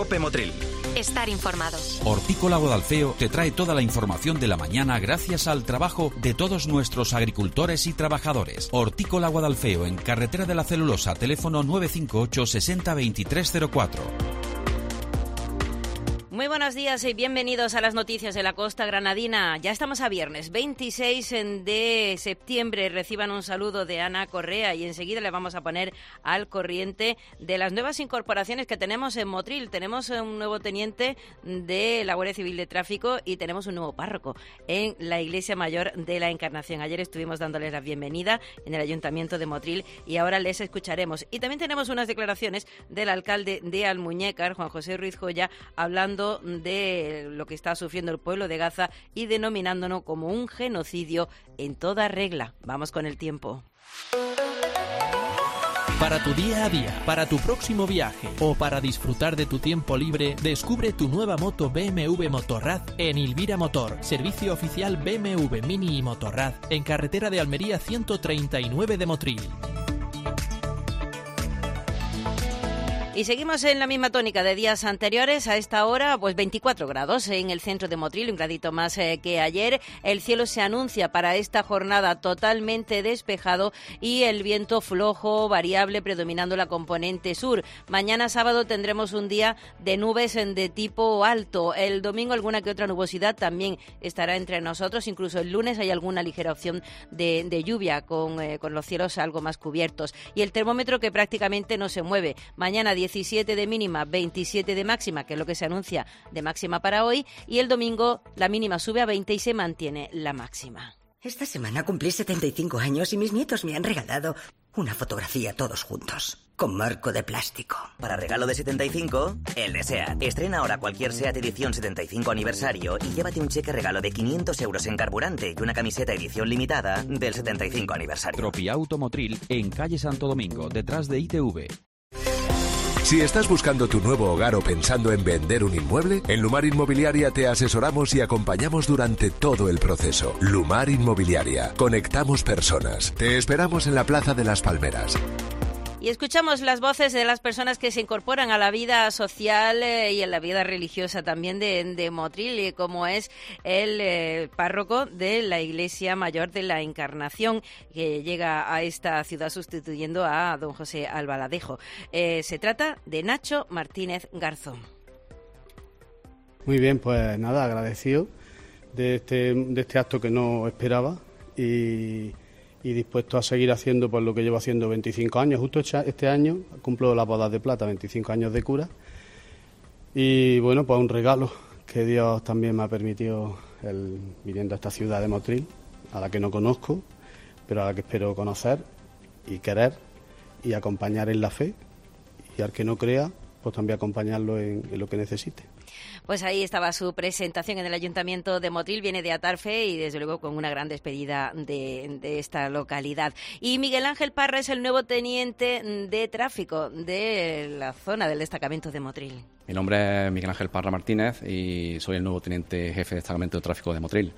COPE Motril. Estar informados. Hortícola Guadalfeo te trae toda la información de la mañana gracias al trabajo de todos nuestros agricultores y trabajadores. Hortícola Guadalfeo, en Carretera de la Celulosa, teléfono 958 60 2304. Muy buenos días y bienvenidos a las noticias de la Costa Granadina. Ya estamos a viernes 26 de septiembre. Reciban un saludo de Ana Correa y enseguida le vamos a poner al corriente de las nuevas incorporaciones que tenemos en Motril. Tenemos un nuevo teniente de la Guardia Civil de Tráfico y tenemos un nuevo párroco en la Iglesia Mayor de la Encarnación. Ayer estuvimos dándoles la bienvenida en el Ayuntamiento de Motril y ahora les escucharemos. Y también tenemos unas declaraciones del alcalde de Almuñécar, Juan José Ruiz Joya, hablando de lo que está sufriendo el pueblo de Gaza y denominándolo como un genocidio en toda regla. Vamos con el tiempo. Para tu día a día, para tu próximo viaje o para disfrutar de tu tiempo libre, descubre tu nueva moto BMW Motorrad en Ilvira Motor, servicio oficial BMW Mini y Motorrad, en carretera de Almería 139 de Motril. Y seguimos en la misma tónica de días anteriores. A esta hora, pues 24 grados en el centro de Motril, un gradito más que ayer. El cielo se anuncia para esta jornada totalmente despejado y el viento flojo, variable, predominando la componente sur. Mañana sábado tendremos un día de nubes de tipo alto. El domingo alguna que otra nubosidad también estará entre nosotros. Incluso el lunes hay alguna ligera opción de lluvia con los cielos algo más cubiertos. Y el termómetro que prácticamente no se mueve. Mañana 17 de mínima, 27 de máxima, que es lo que se anuncia de máxima para hoy, y el domingo la mínima sube a 20 y se mantiene la máxima. Esta semana cumplí 75 años y mis nietos me han regalado una fotografía todos juntos, con marco de plástico. Para regalo de 75, el de SEAT. Estrena ahora cualquier SEAT edición 75 aniversario y llévate un cheque regalo de 500 euros en carburante y una camiseta edición limitada del 75 aniversario. Tropiauto Motril, en calle Santo Domingo, detrás de ITV. Si estás buscando tu nuevo hogar o pensando en vender un inmueble, en Lumar Inmobiliaria te asesoramos y acompañamos durante todo el proceso. Lumar Inmobiliaria. Conectamos personas. Te esperamos en la Plaza de las Palmeras. Y escuchamos las voces de las personas que se incorporan a la vida social y en la vida religiosa también de Motril, como es el párroco de la Iglesia Mayor de la Encarnación, que llega a esta ciudad sustituyendo a don José Albaladejo. Se trata de Nacho Martínez Garzón. Muy bien, pues nada, agradecido de este acto que no esperaba y dispuesto a seguir haciendo pues lo que llevo haciendo 25 años. Justo este año cumplo las bodas de plata, 25 años de cura. Y bueno, pues un regalo que Dios también me ha permitido viniendo a esta ciudad de Motril, a la que no conozco, pero a la que espero conocer y querer y acompañar en la fe. Y al que no crea, pues también acompañarlo en lo que necesite. Pues ahí estaba su presentación en el Ayuntamiento de Motril, viene de Atarfe y desde luego con una gran despedida de esta localidad. Y Miguel Ángel Parra es el nuevo teniente de tráfico de la zona del destacamento de Motril. Mi nombre es Miguel Ángel Parra Martínez y soy el nuevo teniente jefe de destacamento de tráfico de Motril.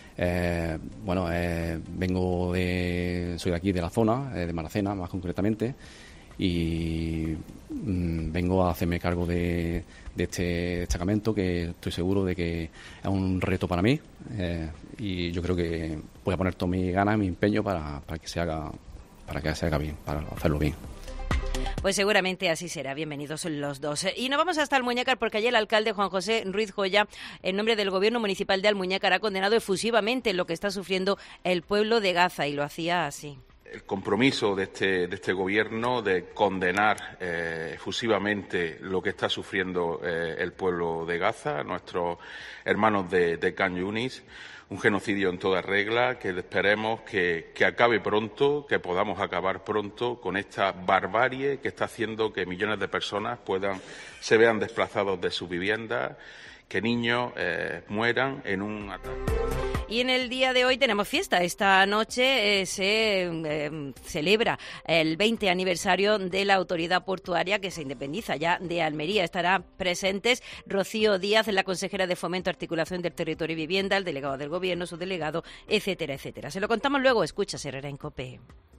Soy de aquí, de la zona, de Maracena más concretamente, y vengo a hacerme cargo de este destacamento, que estoy seguro de que es un reto para mí, y yo creo que voy a poner todas mis ganas, mi empeño para que se haga bien, para hacerlo bien. Pues seguramente así será. Bienvenidos los dos. Y nos vamos hasta Almuñécar porque ayer el alcalde Juan José Ruiz Joya, en nombre del Gobierno Municipal de Almuñécar, ha condenado efusivamente lo que está sufriendo el pueblo de Gaza y lo hacía así. El compromiso de este Gobierno de condenar efusivamente lo que está sufriendo el pueblo de Gaza, nuestros hermanos de Khan Yunis, un genocidio en toda regla, que esperemos que acabe pronto, que podamos acabar pronto con esta barbarie que está haciendo que millones de personas se vean desplazados de sus viviendas, que niños mueran en un ataque. Y en el día de hoy tenemos fiesta. Esta noche se celebra el 20 aniversario de la autoridad portuaria que se independiza ya de Almería. Estarán presentes Rocío Díaz, la consejera de Fomento, Articulación del Territorio y Vivienda, el delegado del Gobierno, su delegado, etcétera, etcétera. Se lo contamos luego. Escucha Herrera en COPE.